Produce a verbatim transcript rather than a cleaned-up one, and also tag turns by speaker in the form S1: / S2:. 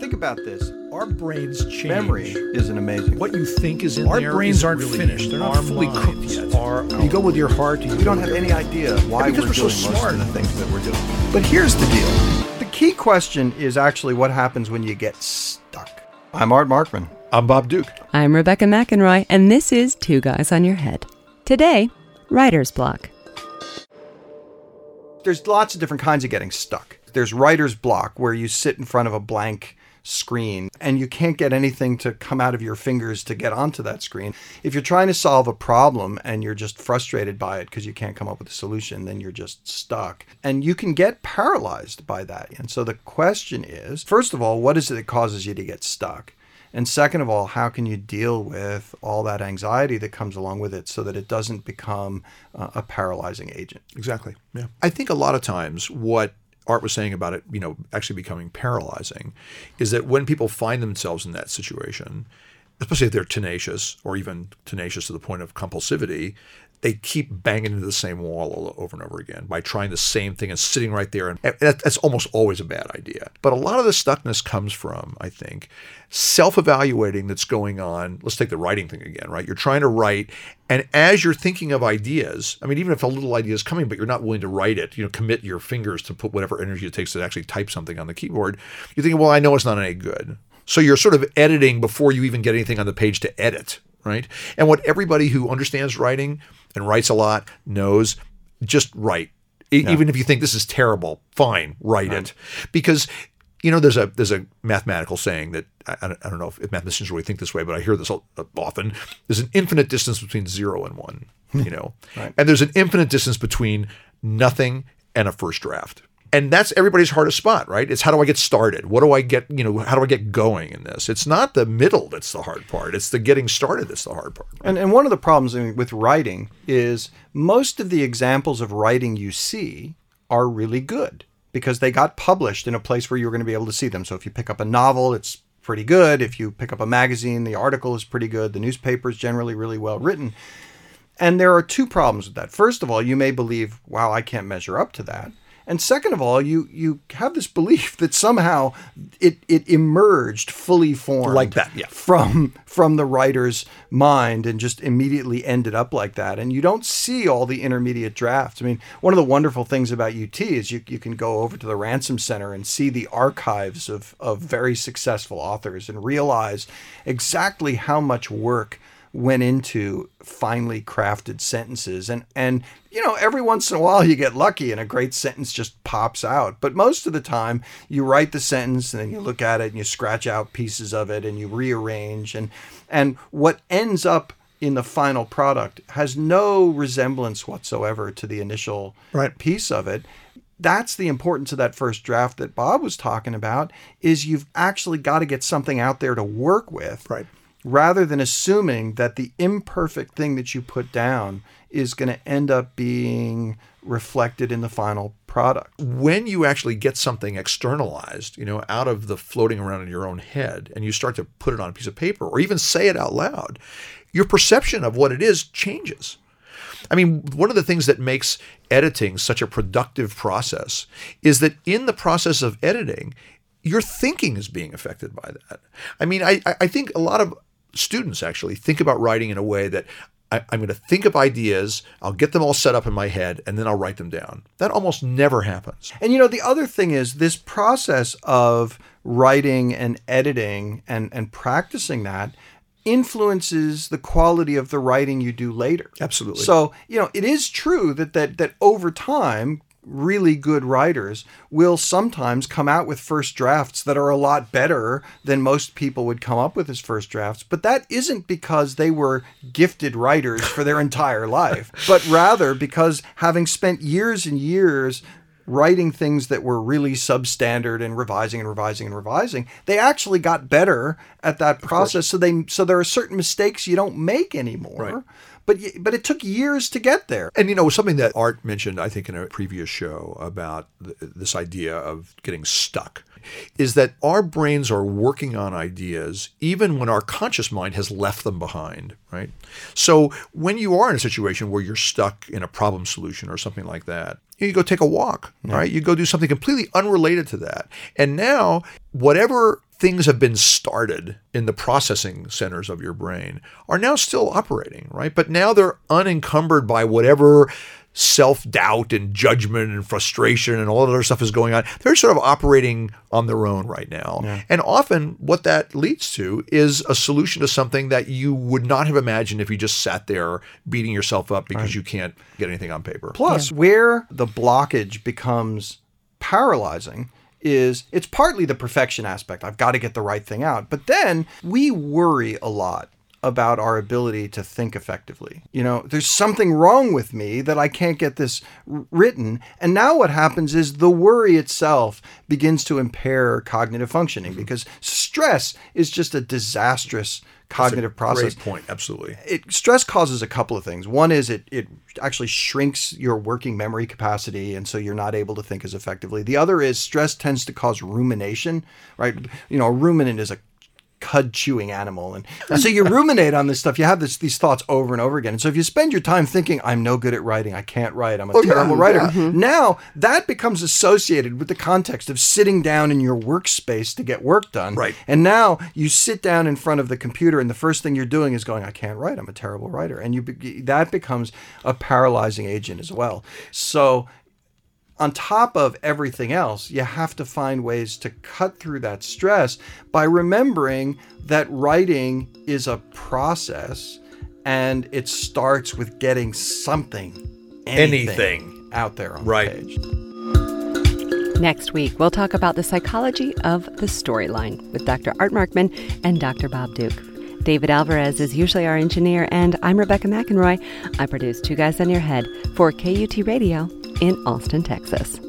S1: Think about this.
S2: Our brains change.
S1: Memory isn't amazing.
S2: What you think is in
S3: Our
S2: there
S3: brains
S2: isn't
S3: aren't
S2: really
S3: finished. They're not
S2: our
S3: fully
S2: minds
S3: cooked yet.
S2: Are, you go with your heart. You
S1: We don't have any idea why
S2: because
S1: we're,
S2: we're so
S1: doing
S2: smart.
S1: most of the things that we're doing. But here's the deal. The key question is actually what happens when you get stuck. I'm Art Markman.
S3: I'm Bob Duke.
S4: I'm Rebecca McEnroy, and this is Two Guys on Your Head. Today, writer's block.
S1: There's lots of different kinds of getting stuck. There's writer's block, where you sit in front of a blank screen and you can't get anything to come out of your fingers to get onto that screen. If you're trying to solve a problem and you're just frustrated by it because you can't come up with a solution, then you're just stuck. And you can get paralyzed by that. And so the question is, first of all, what is it that causes you to get stuck? And second of all, how can you deal with all that anxiety that comes along with it so that it doesn't become uh, a paralyzing agent?
S3: Exactly. Yeah. I think a lot of times what Art was saying about it, you know, actually becoming paralyzing, is that when people find themselves in that situation, especially if they're tenacious or even tenacious to the point of compulsivity, they keep banging into the same wall over and over again by trying the same thing and sitting right there. And that's almost always a bad idea. But a lot of the stuckness comes from, I think, self-evaluating that's going on. Let's take the writing thing again, right? You're trying to write, and as you're thinking of ideas, I mean, even if a little idea is coming, but you're not willing to write it, you know, commit your fingers to put whatever energy it takes to actually type something on the keyboard, you're thinking, well, I know it's not any good. So you're sort of editing before you even get anything on the page to edit, right? And what everybody who understands writing and writes a lot knows, just write. E-
S1: Yeah.
S3: Even if you think this is terrible, fine, write
S1: Right.
S3: it. Because, you know, there's a there's a mathematical saying that, I, I don't I don't know if mathematicians really think this way, but I hear this often. There's an infinite distance between zero and one, you know?
S1: Right.
S3: And there's an infinite distance between nothing and a first draft. And that's everybody's hardest spot, right? It's how do I get started? What do I get, you know, how do I get going in this? It's not the middle that's the hard part. It's the getting started that's the hard part.
S1: And and one of the problems with writing is most of the examples of writing you see are really good because they got published in a place where you're going to be able to see them. So if you pick up a novel, it's pretty good. If you pick up a magazine, the article is pretty good. The newspaper is generally really well written. And there are two problems with that. First of all, you may believe, wow, I can't measure up to that. And second of all, you you have this belief that somehow it it emerged fully formed
S3: Like that, yeah.
S1: from from the writer's mind and just immediately ended up like that. And you don't see all the intermediate drafts. I mean, one of the wonderful things about U T is you, you can go over to the Ransom Center and see the archives of, of very successful authors and realize exactly how much work went into finely crafted sentences. And, and, you know, every once in a while you get lucky and a great sentence just pops out. But most of the time you write the sentence and then you look at it and you scratch out pieces of it and you rearrange. And, and what ends up in the final product has no resemblance whatsoever to the initial
S3: Right.
S1: piece of it. That's the importance of that first draft that Bob was talking about, is you've actually got to get something out there to work with.
S3: Right.
S1: Rather than assuming that the imperfect thing that you put down is going to end up being reflected in the final product.
S3: When you actually get something externalized, you know, out of the floating around in your own head, and you start to put it on a piece of paper or even say it out loud, your perception of what it is changes. I mean, one of the things that makes editing such a productive process is that in the process of editing, your thinking is being affected by that. I mean, I, I think a lot of students actually think about writing in a way that I, I'm going to think of ideas, I'll get them all set up in my head, and then I'll write them down. That almost never happens.
S1: And you know, the other thing is this process of writing and editing and, and practicing that influences the quality of the writing you do later.
S3: Absolutely.
S1: So, you know, it is true that that that over time, really good writers will sometimes come out with first drafts that are a lot better than most people would come up with as first drafts. But that isn't because they were gifted writers for their entire life, but rather because having spent years and years writing things that were really substandard and revising and revising and revising, they actually got better at that process. So they so there are certain mistakes you don't make anymore.
S3: Right.
S1: But but it took years to get there.
S3: And, you know, something that Art mentioned, I think, in a previous show about th- this idea of getting stuck is that our brains are working on ideas even when our conscious mind has left them behind, right? So when you are in a situation where you're stuck in a problem solution or something like that, you go take a walk, yeah. right? You go do something completely unrelated to that. And now, whatever things have been started in the processing centers of your brain are now still operating, right? But now they're unencumbered by whatever self-doubt and judgment and frustration and all that other stuff is going on. They're sort of operating on their own right now. Yeah. And often what that leads to is a solution to something that you would not have imagined if you just sat there beating yourself up because right. you can't get anything on paper.
S1: Plus, yeah. where the blockage becomes paralyzing is it's partly the perfection aspect. I've got to get the right thing out. But then we worry a lot about our ability to think effectively. You know, there's something wrong with me that I can't get this r- written. And now what happens is the worry itself begins to impair cognitive functioning mm-hmm. because stress is just a disastrous cognitive
S3: That's a
S1: process.
S3: Great point, absolutely.
S1: It, stress causes a couple of things. One is it it actually shrinks your working memory capacity, and so you're not able to think as effectively. The other is stress tends to cause rumination, right? You know, a ruminant is a cud chewing animal. And, and so you ruminate on this stuff. You have this, these thoughts over and over again. And so if you spend your time thinking, I'm no good at writing, I can't write, I'm a oh, terrible yeah, writer. Yeah. Mm-hmm. Now that becomes associated with the context of sitting down in your workspace to get work done.
S3: Right.
S1: And now you sit down in front of the computer and the first thing you're doing is going, I can't write, I'm a terrible writer. And you be- that becomes a paralyzing agent as well. So on top of everything else, you have to find ways to cut through that stress by remembering that writing is a process and it starts with getting something, anything, anything. out there on
S3: right.
S1: the page.
S4: Next week, we'll talk about the psychology of the storyline with Doctor Art Markman and Doctor Bob Duke. David Alvarez is usually our engineer, and I'm Rebecca McEnroy. I produce Two Guys on Your Head for K U T Radio in Austin, Texas.